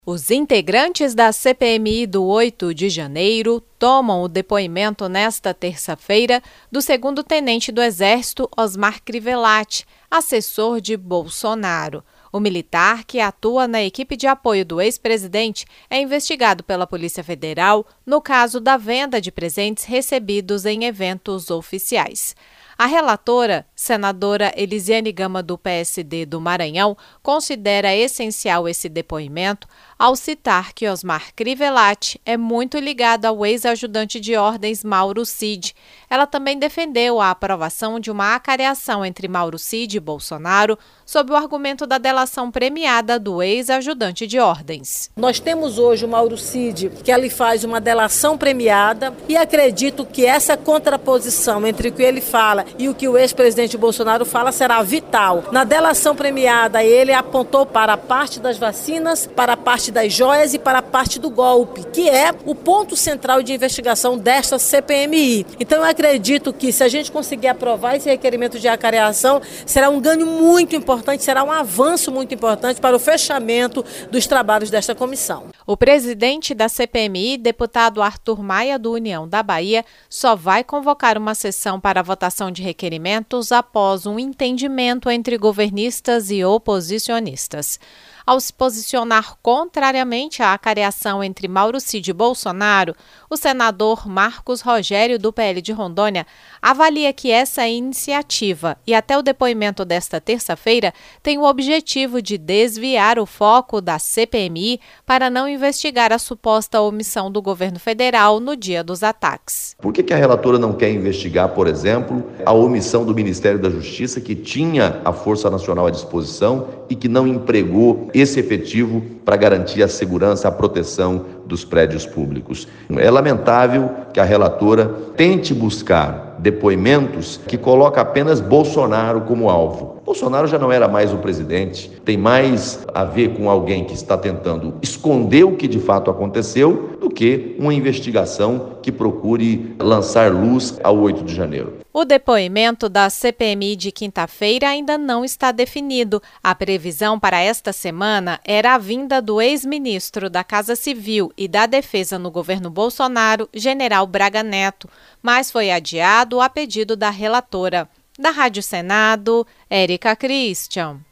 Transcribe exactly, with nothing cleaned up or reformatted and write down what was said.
Os integrantes da C P M I do oito de janeiro tomam o depoimento nesta terça-feira do segundo tenente do Exército, Osmar Crivellati, assessor de Bolsonaro. O militar, que atua na equipe de apoio do ex-presidente, é investigado pela Polícia Federal no caso da venda de presentes recebidos em eventos oficiais. A relatora, senadora Elisiane Gama, do P S D do Maranhão, considera essencial esse depoimento ao citar que Osmar Crivellati é muito ligado ao ex-ajudante de ordens Mauro Cid. Ela também defendeu a aprovação de uma acareação entre Mauro Cid e Bolsonaro sob o argumento da delação premiada do ex-ajudante de ordens. Nós temos hoje o Mauro Cid, que ele faz uma delação premiada, e acredito que essa contraposição entre o que ele fala e o que o ex-presidente Bolsonaro fala será vital. Na delação premiada, ele apontou para a parte das vacinas, para a parte das joias e para a parte do golpe, que é o ponto central de investigação desta C P M I. Então eu acredito que, se a gente conseguir aprovar esse requerimento de acareação, será um ganho muito importante, será um avanço muito importante para o fechamento dos trabalhos desta comissão. O presidente da C P M I, deputado Arthur Maia, do União da Bahia, só vai convocar uma sessão para a votação de requerimentos após um entendimento entre governistas e oposicionistas. Ao se posicionar contrariamente à acareação entre Mauro Cid e Bolsonaro, o senador Marcos Rogério, do P L de Rondônia, avalia que essa iniciativa e até o depoimento desta terça-feira tem o objetivo de desviar o foco da C P M I para não investigar a suposta omissão do governo federal no dia dos ataques. Por que que a relatora não quer investigar, por exemplo, a omissão do Ministério da Justiça, que tinha a Força Nacional à disposição e que não empregou esse efetivo para garantir a segurança, a proteção dos prédios públicos? É lamentável que a relatora tente buscar depoimentos que colocam apenas Bolsonaro como alvo. Bolsonaro já não era mais o presidente, tem mais a ver com alguém que está tentando esconder o que de fato aconteceu do que uma investigação que procure lançar luz ao oito de janeiro. O depoimento da C P M I de quinta-feira ainda não está definido. A previsão para esta semana era a vinda do ex-ministro da Casa Civil e da Defesa no governo Bolsonaro, General Braga Neto, mas foi adiado a pedido da relatora. Da Rádio Senado, Érica Christian.